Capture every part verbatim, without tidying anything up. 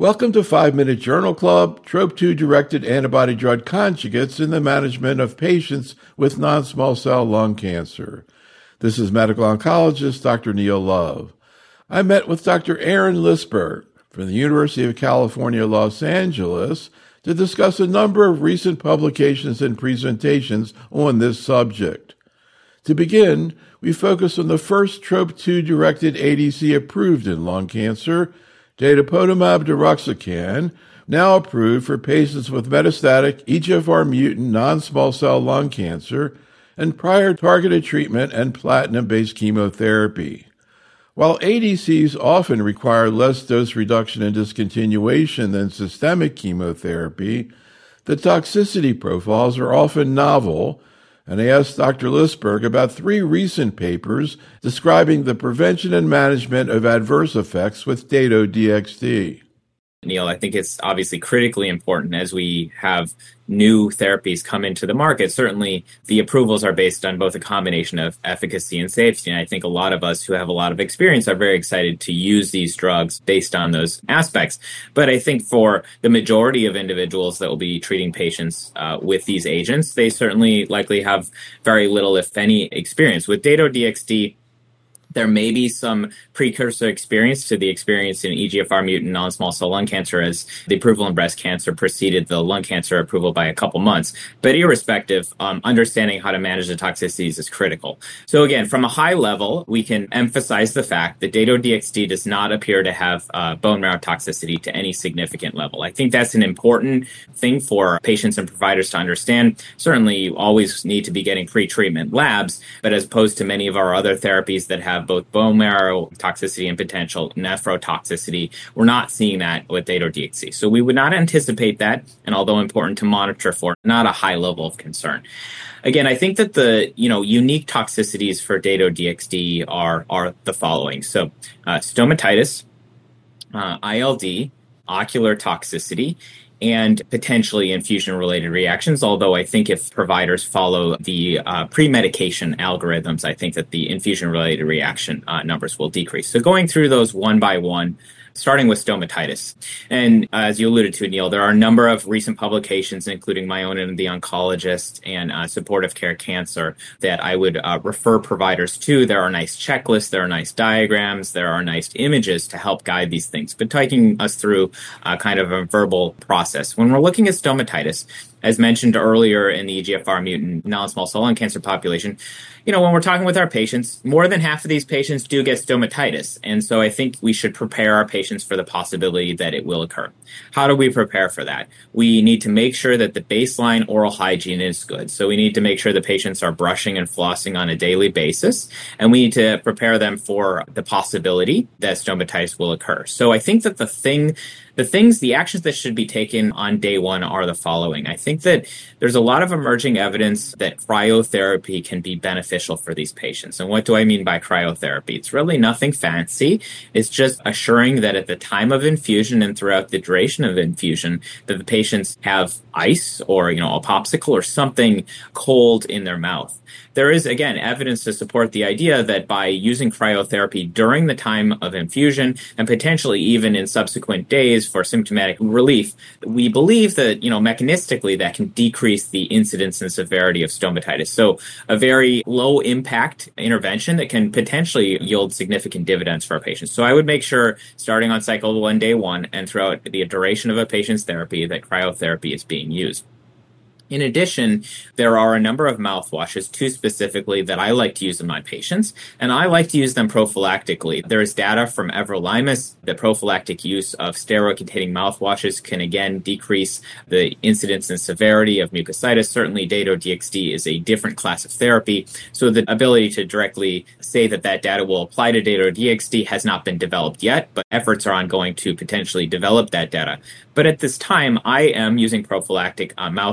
Welcome to five minute Journal Club, Trop two directed antibody drug conjugates in the management of patients with non-small cell lung cancer. This is medical oncologist Doctor Neil Love. I met with Doctor Aaron Lisberg from the University of California, Los Angeles to discuss a number of recent publications and presentations on this subject. To begin, we focus on the first Trop two directed A D C approved in lung cancer, datopotamab deruxtecan, now approved for patients with metastatic E G F R mutant non-small cell lung cancer and prior targeted treatment and platinum-based chemotherapy. While A D Cs often require less dose reduction and discontinuation than systemic chemotherapy, the toxicity profiles are often novel, and I asked Doctor Lisberg about three recent papers describing the prevention and management of adverse effects with Dato-D X D. Neil, I think it's obviously critically important as we have new therapies come into the market. Certainly, the approvals are based on both a combination of efficacy and safety. And I think a lot of us who have a lot of experience are very excited to use these drugs based on those aspects. But I think for the majority of individuals that will be treating patients uh, with these agents, they certainly likely have very little, if any, experience. With Dato-D X D, there may be some precursor experience to the experience in E G F R mutant non-small cell lung cancer, as the approval in breast cancer preceded the lung cancer approval by a couple months. But irrespective, um, understanding how to manage the toxicities is critical. So again, from a high level, we can emphasize the fact that Dato-D X D does not appear to have uh, bone marrow toxicity to any significant level. I think that's an important thing for patients and providers to understand. Certainly, you always need to be getting pre-treatment labs, but as opposed to many of our other therapies that have both bone marrow toxicity and potential nephrotoxicity, we're not seeing that with Dato-D X D. So we would not anticipate that, and although important to monitor for, not a high level of concern. Again, I think that the you know unique toxicities for Dato-D X D are are the following. So uh, stomatitis, uh, I L D, ocular toxicity, and potentially infusion-related reactions, although I think if providers follow the uh, pre-medication algorithms, I think that the infusion-related reaction uh, numbers will decrease. So going through those one by one, starting with stomatitis. And uh, as you alluded to, Neil, there are a number of recent publications, including my own in The Oncologist and uh, Supportive Care Cancer, that I would uh, refer providers to. There are nice checklists, there are nice diagrams, there are nice images to help guide these things, but taking us through uh, kind of a verbal process. When we're looking at stomatitis, as mentioned earlier in the E G F R mutant non-small cell lung cancer population, you know, when we're talking with our patients, more than half of these patients do get stomatitis. And so I think we should prepare our patients for the possibility that it will occur. How do we prepare for that? We need to make sure that the baseline oral hygiene is good. So we need to make sure the patients are brushing and flossing on a daily basis. And we need to prepare them for the possibility that stomatitis will occur. So I think that the thing The things, the actions that should be taken on day one are the following. I think that there's a lot of emerging evidence that cryotherapy can be beneficial for these patients. And what do I mean by cryotherapy? It's really nothing fancy. It's just assuring that at the time of infusion and throughout the duration of infusion, that the patients have ice or, you know, a popsicle or something cold in their mouth. There is, again, evidence to support the idea that by using cryotherapy during the time of infusion and potentially even in subsequent days for symptomatic relief, we believe that, you know, mechanistically that can decrease the incidence and severity of stomatitis. So a very low impact intervention that can potentially yield significant dividends for our patients. So I would make sure starting on cycle one, day one, and throughout the duration of a patient's therapy that cryotherapy is being used. In addition, there are a number of mouthwashes, two specifically, that I like to use in my patients, and I like to use them prophylactically. There is data from everolimus that prophylactic use of steroid-containing mouthwashes can again decrease the incidence and severity of mucositis. Certainly, Dato-D X D is a different class of therapy, so the ability to directly say that that data will apply to Dato-D X D has not been developed yet, but efforts are ongoing to potentially develop that data. But at this time, I am using prophylactic uh, mouthwashes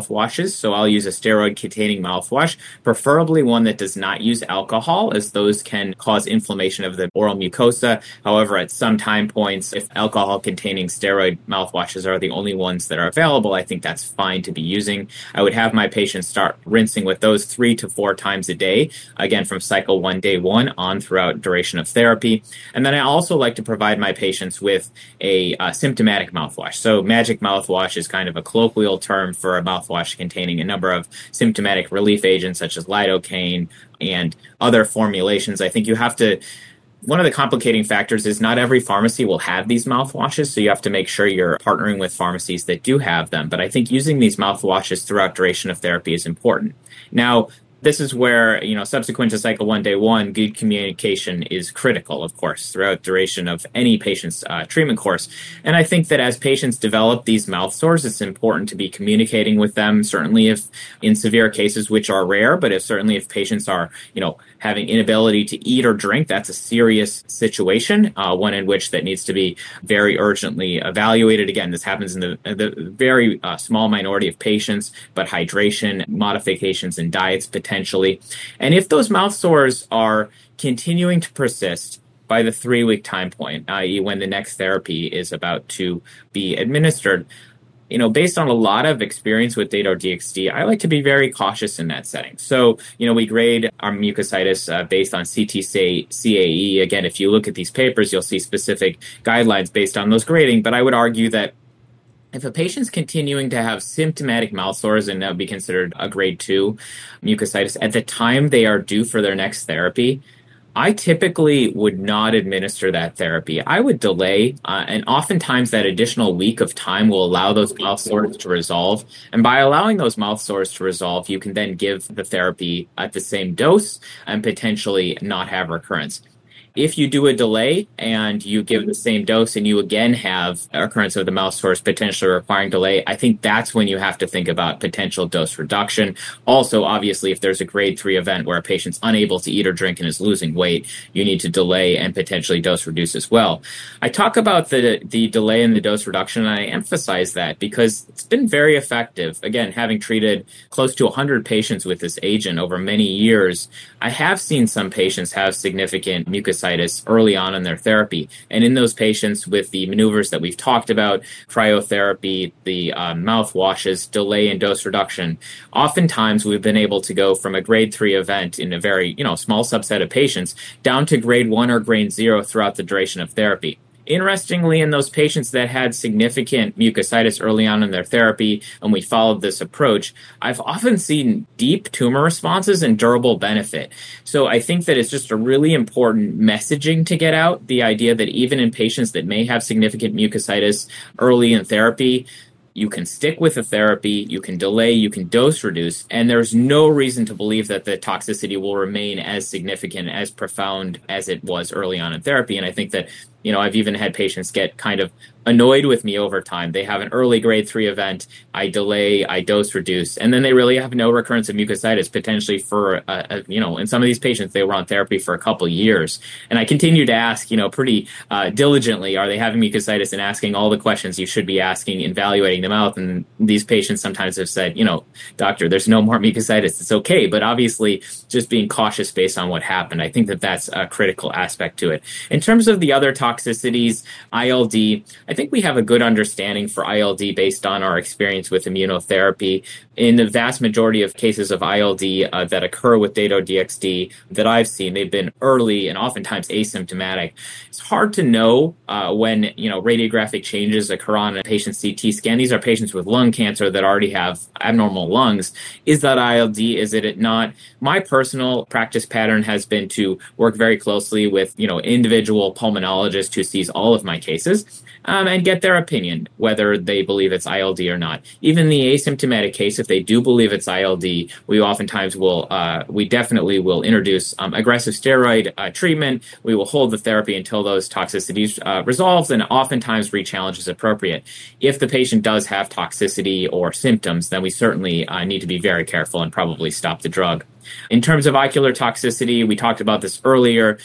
mouthwashes. So I'll use a steroid-containing mouthwash, preferably one that does not use alcohol, as those can cause inflammation of the oral mucosa. However, at some time points, if alcohol-containing steroid mouthwashes are the only ones that are available, I think that's fine to be using. I would have my patients start rinsing with those three to four times a day, again, from cycle one, day one on throughout duration of therapy. And then I also like to provide my patients with a uh, symptomatic mouthwash. So magic mouthwash is kind of a colloquial term for a mouthwash containing a number of symptomatic relief agents such as lidocaine and other formulations. I think you have to One of the complicating factors is not every pharmacy will have these mouthwashes, so you have to make sure you're partnering with pharmacies that do have them. But I think using these mouthwashes throughout duration of therapy is important. Now, this is where, you know, subsequent to cycle one, day one, good communication is critical, of course, throughout duration of any patient's uh, treatment course. And I think that as patients develop these mouth sores, it's important to be communicating with them, certainly if in severe cases, which are rare, but if certainly if patients are, you know, having inability to eat or drink, that's a serious situation, uh, one in which that needs to be very urgently evaluated. Again, this happens in the, the very uh, small minority of patients, but hydration, modifications in diets potentially. And if those mouth sores are continuing to persist by the three-week time point, that is when the next therapy is about to be administered, you know, based on a lot of experience with Dato-D X D, I like to be very cautious in that setting. So, you know, we grade our mucositis uh, based on C T C A E. Again, if you look at these papers, you'll see specific guidelines based on those grading. But I would argue that if a patient's continuing to have symptomatic mouth sores, and that would be considered a grade two mucositis, at the time they are due for their next therapy, I typically would not administer that therapy. I would delay, uh, and oftentimes that additional week of time will allow those mouth sores to resolve. And by allowing those mouth sores to resolve, you can then give the therapy at the same dose and potentially not have recurrence. If you do a delay and you give the same dose and you again have occurrence of the mouth sores potentially requiring delay, I think that's when you have to think about potential dose reduction. Also, obviously, if there's a grade three event where a patient's unable to eat or drink and is losing weight, you need to delay and potentially dose reduce as well. I talk about the, the delay and the dose reduction, and I emphasize that because it's been very effective. Again, having treated close to one hundred patients with this agent over many years, I have seen some patients have significant mucositis early on in their therapy. And in those patients with the maneuvers that we've talked about, cryotherapy, the uh, mouth washes, delay and dose reduction, oftentimes we've been able to go from a grade three event in a very, you know, small subset of patients down to grade one or grade zero throughout the duration of therapy. Interestingly, in those patients that had significant mucositis early on in their therapy, and we followed this approach, I've often seen deep tumor responses and durable benefit. So I think that it's just a really important messaging to get out, the idea that even in patients that may have significant mucositis early in therapy, you can stick with the therapy, you can delay, you can dose reduce, and there's no reason to believe that the toxicity will remain as significant, as profound as it was early on in therapy. And I think that, you know, I've even had patients get kind of annoyed with me over time. They have an early grade three event, I delay, I dose reduce, and then they really have no recurrence of mucositis, potentially for, uh, a, you know, in some of these patients, they were on therapy for a couple years. And I continue to ask, you know, pretty uh, diligently, are they having mucositis, and asking all the questions you should be asking, evaluating them out. And these patients sometimes have said, you know, doctor, there's no more mucositis, it's okay. But obviously, just being cautious based on what happened, I think that that's a critical aspect to it. In terms of the other toxicities, I L D, I think we have a good understanding for I L D based on our experience with immunotherapy. In the vast majority of cases of I L D uh, that occur with Dato-D X D that I've seen, they've been early and oftentimes asymptomatic. It's hard to know uh, when, you know, radiographic changes occur on a patient's C T scan. These are patients with lung cancer that already have abnormal lungs. Is that I L D? Is it not? My personal practice pattern has been to work very closely with, you know, individual pulmonologist who sees all of my cases, um, and get their opinion, whether they believe it's I L D or not. Even the asymptomatic case, if they do believe it's I L D, we oftentimes will, uh, we definitely will introduce um, aggressive steroid uh, treatment. We will hold the therapy until those toxicities uh, resolve, and oftentimes re-challenge is appropriate. If the patient does have toxicity or symptoms, then we certainly uh, need to be very careful and probably stop the drug. In terms of ocular toxicity, we talked about this earlier.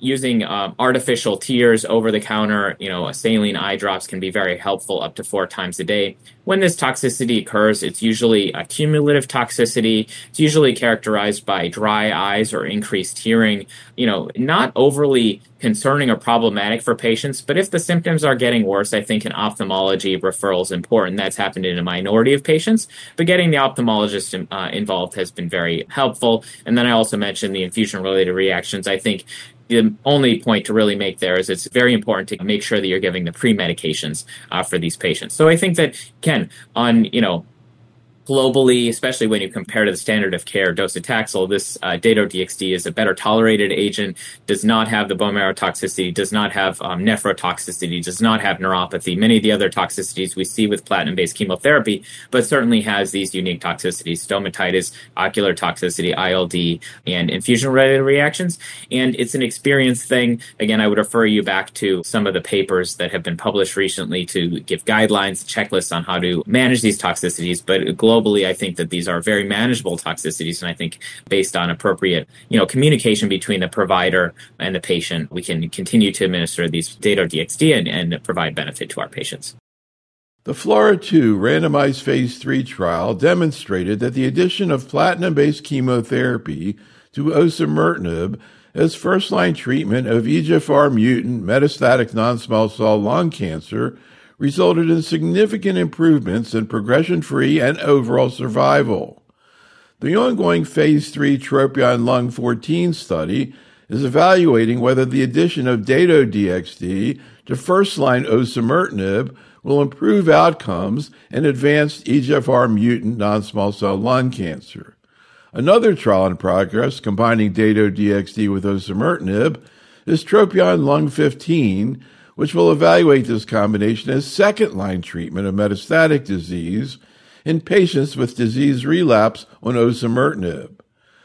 using um, artificial tears over the counter, you know, saline eye drops can be very helpful up to four times a day. When this toxicity occurs, it's usually a cumulative toxicity. It's usually characterized by dry eyes or increased hearing, you know, not overly concerning or problematic for patients. But if the symptoms are getting worse, I think an ophthalmology referral is important. That's happened in a minority of patients, but getting the ophthalmologist uh, involved has been very helpful. And then I also mentioned the infusion-related reactions. I think the only point to really make there is it's very important to make sure that you're giving the pre-medications uh, for these patients. So I think that, Ken, on, you know, globally, especially when you compare to the standard of care docetaxel, this uh, Dato-D X D is a better tolerated agent, does not have the bone marrow toxicity, does not have um, nephrotoxicity, does not have neuropathy, many of the other toxicities we see with platinum-based chemotherapy, but certainly has these unique toxicities, stomatitis, ocular toxicity, I L D, and infusion-related reactions. And it's an experience thing. Again, I would refer you back to some of the papers that have been published recently to give guidelines, checklists on how to manage these toxicities, but globally, Globally, I think that these are very manageable toxicities, and I think based on appropriate, you know, communication between the provider and the patient, we can continue to administer these Dato-D X D and, and provide benefit to our patients. The FLAURA two randomized phase three trial demonstrated that the addition of platinum-based chemotherapy to osimertinib as first-line treatment of E G F R mutant metastatic non-small cell lung cancer resulted in significant improvements in progression-free and overall survival. The ongoing phase three Tropion Lung fourteen study is evaluating whether the addition of Dato-D X D to first-line osimertinib will improve outcomes in advanced E G F R mutant non-small cell lung cancer. Another trial in progress combining Dato-D X D with osimertinib is Tropion Lung fifteen, which will evaluate this combination as second-line treatment of metastatic disease in patients with disease relapse on osimertinib.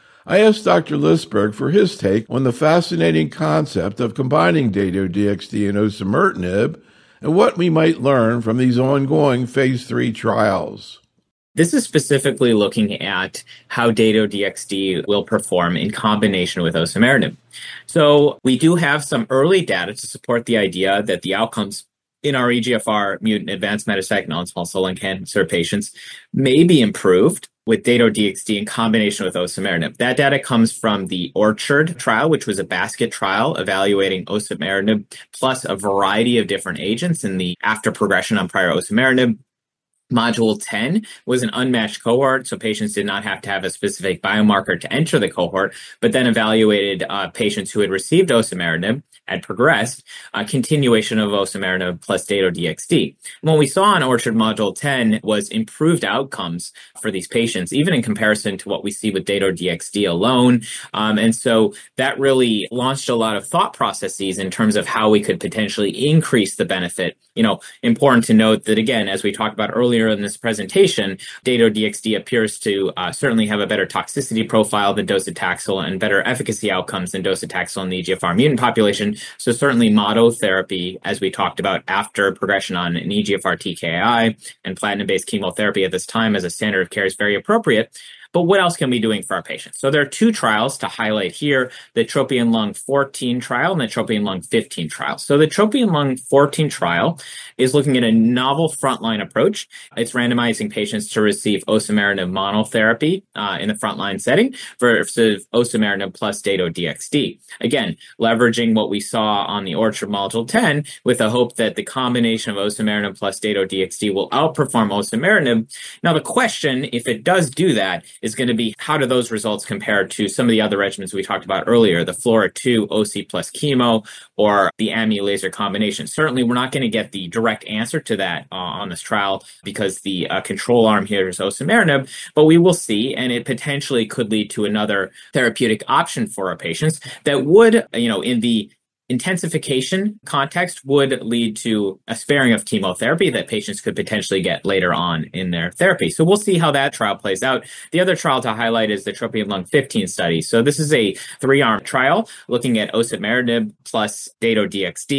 I asked Doctor Listberg for his take on the fascinating concept of combining Dato-D X D and osimertinib and what we might learn from these ongoing phase three trials. This is specifically looking at how Dato-D X D will perform in combination with osimertinib. So we do have some early data to support the idea that the outcomes in our E G F R mutant advanced metastatic non-small cell lung cancer patients may be improved with Dato-D X D in combination with osimertinib. That data comes from the ORCHARD trial, which was a basket trial evaluating osimertinib plus a variety of different agents in the after progression on prior osimertinib. Module ten was an unmatched cohort, so patients did not have to have a specific biomarker to enter the cohort, but then evaluated uh, patients who had received osimertinib, had progressed, a uh, continuation of osimertinib plus Dato-D X D. What we saw in ORCHARD Module ten was improved outcomes for these patients, even in comparison to what we see with Dato-D X D alone. Um, and so that really launched a lot of thought processes in terms of how we could potentially increase the benefit. You know, important to note that, again, as we talked about earlier in this presentation, Dato-D X D appears to uh, certainly have a better toxicity profile than docetaxel and better efficacy outcomes than docetaxel in the E G F R mutant population. So certainly monotherapy, as we talked about after progression on an E G F R T K I and platinum-based chemotherapy at this time as a standard of care is very appropriate. But what else can we be doing for our patients? So there are two trials to highlight here, the Tropion Lung fourteen trial and the Tropion Lung fifteen trial. So the Tropion Lung fourteen trial is looking at a novel frontline approach. It's randomizing patients to receive osimertinib monotherapy uh, in the frontline setting versus osimertinib plus Dato-D X D. Again, leveraging what we saw on the ORCHARD Module ten with the hope that the combination of osimertinib plus Dato-D X D will outperform osimertinib. Now, the question, if it does do that, is going to be how do those results compare to some of the other regimens we talked about earlier, the FLAURA two O C plus chemo or the A M I laser combination. Certainly, we're not going to get the direct answer to that uh, on this trial because the uh, control arm here is osimertinib, but we will see, and it potentially could lead to another therapeutic option for our patients that would, you know, in the intensification context would lead to a sparing of chemotherapy that patients could potentially get later on in their therapy. So we'll see how that trial plays out. The other trial to highlight is the Tropion Lung fifteen study. So this is a three-arm trial looking at osimertinib plus Dato-D X D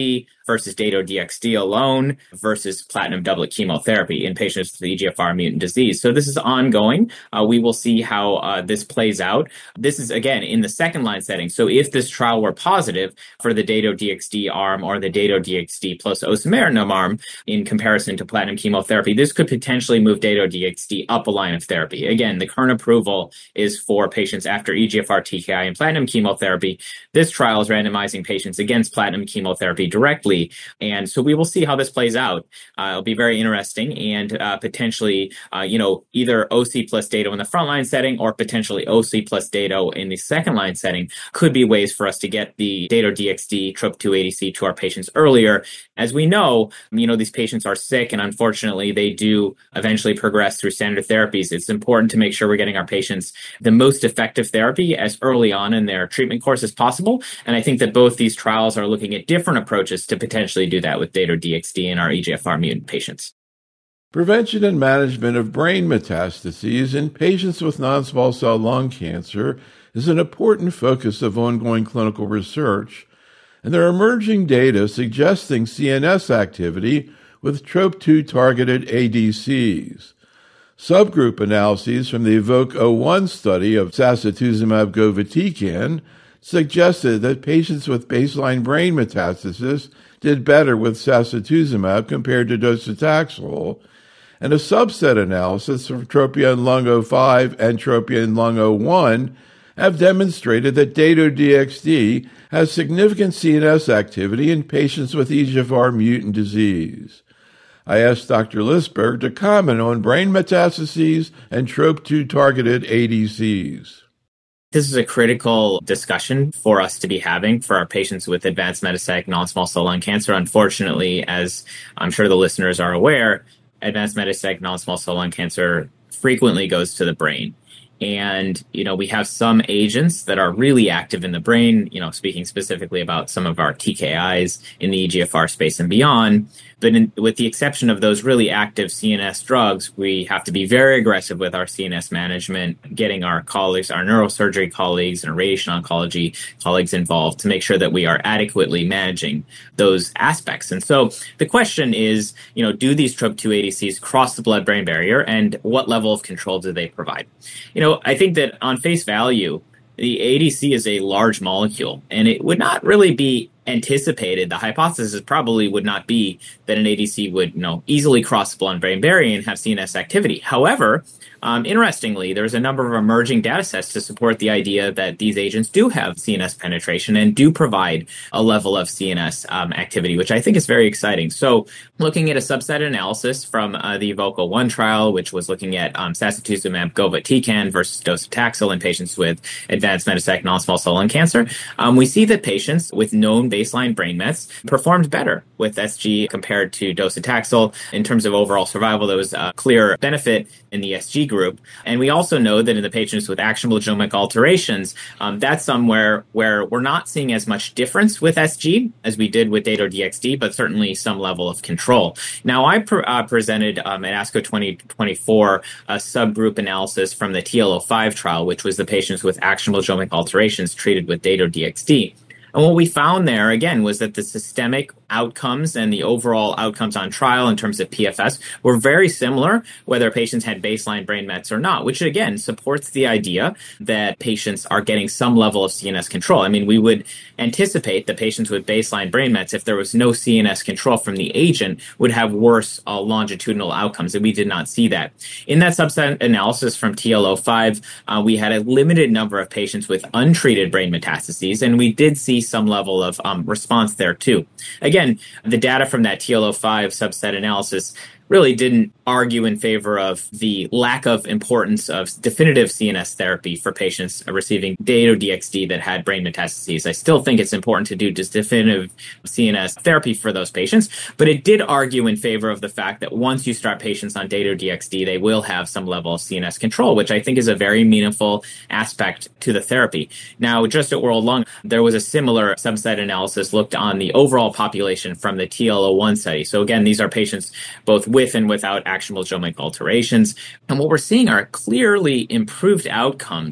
versus Dato-D X D alone versus platinum doublet chemotherapy in patients with E G F R mutant disease. So this is ongoing. Uh, we will see how uh, this plays out. This is, again, in the second line setting. So if this trial were positive for the Dato-D X D arm or the Dato-D X D plus osimertinib arm in comparison to platinum chemotherapy, this could potentially move Dato-D X D up a line of therapy. Again, the current approval is for patients after E G F R T K I and platinum chemotherapy. This trial is randomizing patients against platinum chemotherapy directly. And so we will see how this plays out. Uh, it'll be very interesting and uh, potentially, uh, you know, either O C plus Dato in the frontline setting or potentially O C plus Dato in the second line setting could be ways for us to get the Dato-D X D T R O P two A D C to our patients earlier. As we know, you know, these patients are sick and unfortunately they do eventually progress through standard therapies. It's important to make sure we're getting our patients the most effective therapy as early on in their treatment course as possible. And I think that both these trials are looking at different approaches to potentially do that with Dato-D X D in our E G F R mutant patients. Prevention and management of brain metastases in patients with non-small cell lung cancer is an important focus of ongoing clinical research, and there are emerging data suggesting C N S activity with T R O P two targeted A D Cs. Subgroup analyses from the EVOKE oh one study of sacituzumab govitecan suggested that patients with baseline brain metastasis did better with sacituzumab compared to docetaxel, and a subset analysis from Tropion Lung oh five and Tropion Lung oh one have demonstrated that Dato-D X D has significant C N S activity in patients with E G F R mutant disease. I asked Doctor Lisberg to comment on brain metastases and T R O P two targeted A D Cs. This is a critical discussion for us to be having for our patients with advanced metastatic non-small cell lung cancer. Unfortunately, as I'm sure the listeners are aware, advanced metastatic non-small cell lung cancer frequently goes to the brain. And, you know, we have some agents that are really active in the brain, you know, speaking specifically about some of our T K Is in the E G F R space and beyond. But in, with the exception of those really active C N S drugs, we have to be very aggressive with our C N S management, getting our colleagues, our neurosurgery colleagues and radiation oncology colleagues involved to make sure that we are adequately managing those aspects. And so the question is, you know, do these T R O P two A D Cs cross the blood-brain barrier, and what level of control do they provide? You know, I think that on face value, the A D C is a large molecule, and it would not really be anticipated. The hypothesis probably would not be that an A D C would, you know, easily cross the blood-brain barrier and have C N S activity. However, um, interestingly, there's a number of emerging data sets to support the idea that these agents do have C N S penetration and do provide a level of C N S um, activity, which I think is very exciting. So looking at a subset analysis from uh, the EVOKE oh one trial, which was looking at um, sacituzumab govitecan versus docetaxel in patients with advanced metastatic non-small cell lung cancer, um, we see that patients with known baseline brain mets performed better with S G compared to docetaxel. In terms of overall survival, there was a clear benefit in the S G group. And we also know that in the patients with actionable genomic alterations, um, that's somewhere where we're not seeing as much difference with S G as we did with Dato-D X D, but certainly some level of control. Now, I pre- uh, presented um, at ASCO twenty twenty-four a subgroup analysis from the T L oh five trial, which was the patients with actionable genomic alterations treated with Dato-D X D. And what we found there, again, was that the systemic outcomes and the overall outcomes on trial in terms of P F S were very similar, whether patients had baseline brain mets or not, which, again, supports the idea that patients are getting some level of C N S control. I mean, we would anticipate that patients with baseline brain mets, if there was no C N S control from the agent, would have worse uh, longitudinal outcomes, and we did not see that. In that subset analysis from T L oh five, uh, we had a limited number of patients with untreated brain metastases, and we did see some level of um, response there too. Again, the data from that T L oh five subset analysis really didn't argue in favor of the lack of importance of definitive C N S therapy for patients receiving Dato-D X D that had brain metastases. I still think it's important to do just definitive C N S therapy for those patients, but it did argue in favor of the fact that once you start patients on Dato-D X D, they will have some level of C N S control, which I think is a very meaningful aspect to the therapy. Now, just at World Lung, there was a similar subset analysis looked on the overall population from the T L oh one study. So again, these are patients both with and without actionable genomic alterations. And what we're seeing are clearly improved outcomes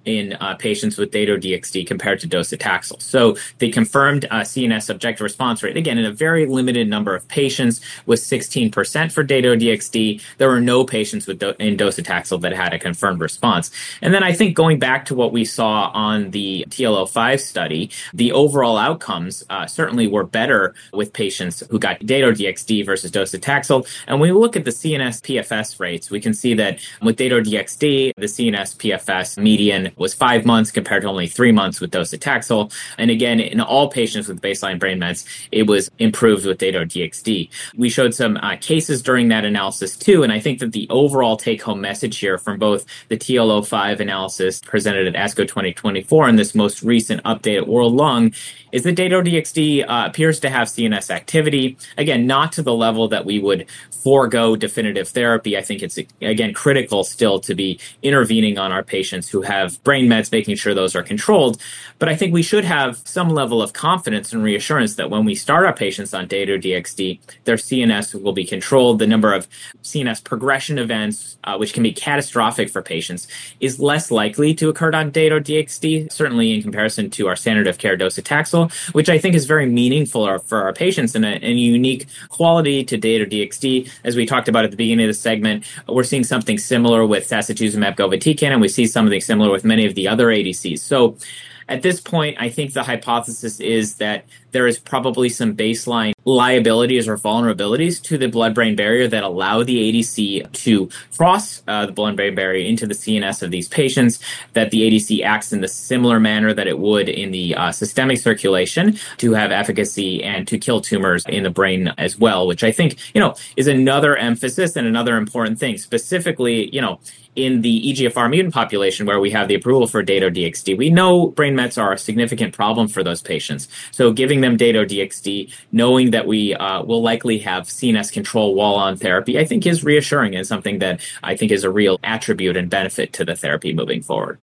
in uh, patients with Dato-D X D compared to docetaxel. So the confirmed uh, C N S objective response rate, again, in a very limited number of patients, was sixteen percent for Dato-D X D. There were no patients with do- in docetaxel that had a confirmed response. And then I think going back to what we saw on the T L O five study, the overall outcomes uh, certainly were better with patients who got Dato-D X D versus docetaxel. And when we look at the C N S P F S rates, we can see that with Dato-D X D, the C N S P F S median was five months compared to only three months with docetaxel. And again, in all patients with baseline brain mets, it was improved with Dato-D X D. We showed some uh, cases during that analysis too, and I think that the overall take-home message here from both the T L O five analysis presented at ASCO twenty twenty-four and this most recent update at World Lung is that Dato-D X D uh, appears to have C N S activity. Again, not to the level that we would forego definitive therapy. I think it's, again, critical still to be intervening on our patients who have brain mets, making sure those are controlled. But I think we should have some level of confidence and reassurance that when we start our patients on Dato-D X D, their C N S will be controlled. The number of C N S progression events, uh, which can be catastrophic for patients, is less likely to occur on Dato-D X D, certainly in comparison to our standard of care docetaxel, which I think is very meaningful for our patients and a, and a unique quality to Dato-D X D. As we talked about at the beginning of the segment, we're seeing something similar with sacituzumab govitecan, and we see something similar with many of the other A D Cs. So at this point, I think the hypothesis is that there is probably some baseline liabilities or vulnerabilities to the blood-brain barrier that allow the A D C to cross uh, the blood-brain barrier into the C N S of these patients, that the A D C acts in the similar manner that it would in the uh, systemic circulation to have efficacy and to kill tumors in the brain as well, which I think, you know, is another emphasis and another important thing. Specifically, you know, in the E G F R mutant population where we have the approval for Dato-D X D, we know brain mets are a significant problem for those patients. So giving them Dato-D X D, knowing that we uh, will likely have C N S control while on therapy, I think is reassuring and something that I think is a real attribute and benefit to the therapy moving forward.